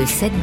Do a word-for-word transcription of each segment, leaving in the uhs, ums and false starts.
Le sept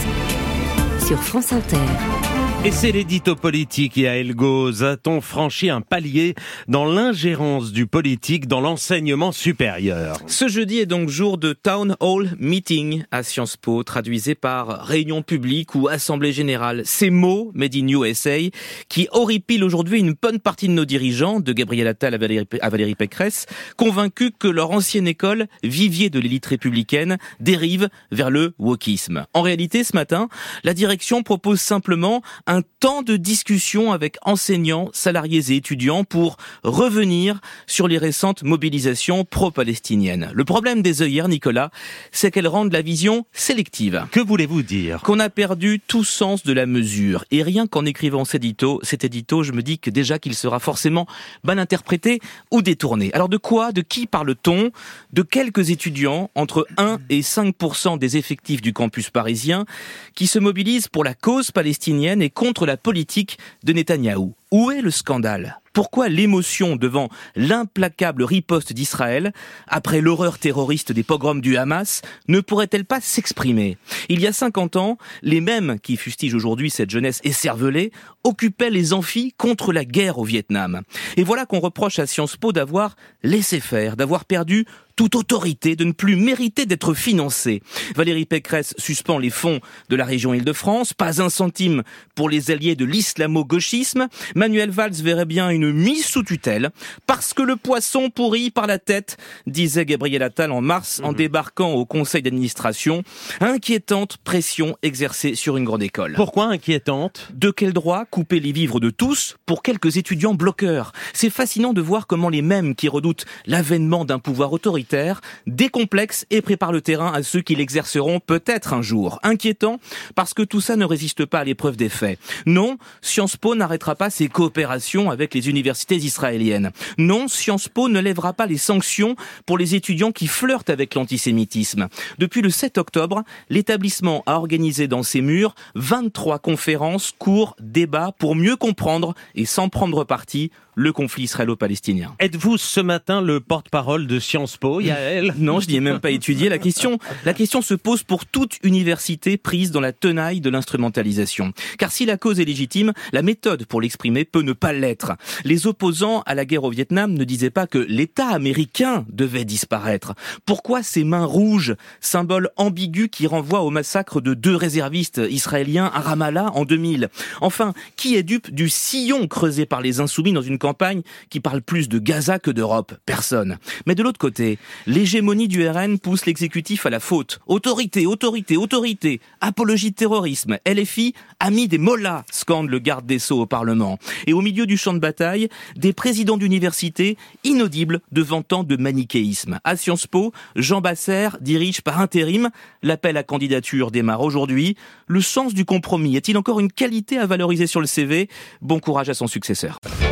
dix sur France Inter. Et c'est l'édito politique, Yael Gauze. A-t-on franchi un palier dans l'ingérence du politique dans l'enseignement supérieur? Ce jeudi est donc jour de Town Hall Meeting à Sciences Po, traduisé par réunion publique ou assemblée générale. Ces mots, made in U S A, qui horripilent aujourd'hui une bonne partie de nos dirigeants, de Gabriel Attal à Valérie, à Valérie Pécresse, convaincus que leur ancienne école, vivier de l'élite républicaine, dérive vers le wokisme. En réalité, ce matin, la direction propose simplement un un temps de discussion avec enseignants, salariés et étudiants pour revenir sur les récentes mobilisations pro-palestiniennes. Le problème des œillères, Nicolas, c'est qu'elles rendent la vision sélective. Que voulez-vous dire? Qu'on a perdu tout sens de la mesure. Et rien qu'en écrivant cet édito, cet édito, je me dis que déjà qu'il sera forcément mal interprété ou détourné. Alors de quoi, de qui parle-t-on? De quelques étudiants, entre un et cinq pour cent des effectifs du campus parisien, qui se mobilisent pour la cause palestinienne et contre la politique de Netanyahou. Où est le scandale? Pourquoi l'émotion devant l'implacable riposte d'Israël, après l'horreur terroriste des pogroms du Hamas, ne pourrait-elle pas s'exprimer? Il y a cinquante ans, les mêmes qui fustigent aujourd'hui cette jeunesse écervelée occupaient les amphis contre la guerre au Vietnam. Et voilà qu'on reproche à Sciences Po d'avoir laissé faire, d'avoir perdu toute autorité, de ne plus mériter d'être financé. Valérie Pécresse suspend les fonds de la région Île-de-France, pas un centime pour les alliés de l'islamo-gauchisme. Manuel Valls verrait bien une mise sous tutelle, parce que le poisson pourrit par la tête, disait Gabriel Attal en mars en mmh. débarquant au conseil d'administration. Inquiétante pression exercée sur une grande école. Pourquoi inquiétante? De quel droit couper les vivres de tous pour quelques étudiants bloqueurs? C'est fascinant de voir comment les mêmes qui redoutent l'avènement d'un pouvoir autoritaire décomplexent et préparent le terrain à ceux qui l'exerceront peut-être un jour. Inquiétant parce que tout ça ne résiste pas à l'épreuve des faits. Non, Sciences Po n'arrêtera pas ses coopérations avec les universités israéliennes. Non, Sciences Po ne lèvera pas les sanctions pour les étudiants qui flirtent avec l'antisémitisme. Depuis le sept octobre, l'établissement a organisé dans ses murs vingt-trois conférences, cours, débats pour mieux comprendre et sans prendre parti le conflit israélo-palestinien. Êtes-vous ce matin le porte-parole de Sciences Po, Yael? Non, je n'y ai même pas étudié. La question, la question se pose pour toute université prise dans la tenaille de l'instrumentalisation. Car si la cause est légitime, la méthode pour l'exprimer peut ne pas l'être. Les opposants à la guerre au Vietnam ne disaient pas que l'État américain devait disparaître. Pourquoi ces mains rouges, symbole ambigu qui renvoie au massacre de deux réservistes israéliens à Ramallah en deux mille? Enfin, qui est dupe du sillon creusé par les insoumis dans une campagne qui parle plus de Gaza que d'Europe? Personne. Mais de l'autre côté, l'hégémonie du R N pousse l'exécutif à la faute. Autorité, autorité, autorité, apologie de terrorisme, L F I, ami des mollahs, scande le garde des Sceaux au Parlement. Et au milieu du champ de bataille, des présidents d'université inaudibles devant tant de manichéisme. À Sciences Po, Jean Basser dirige par intérim. L'appel à candidature démarre aujourd'hui. Le sens du compromis est-il encore une qualité à valoriser sur le C V? Bon courage à son successeur.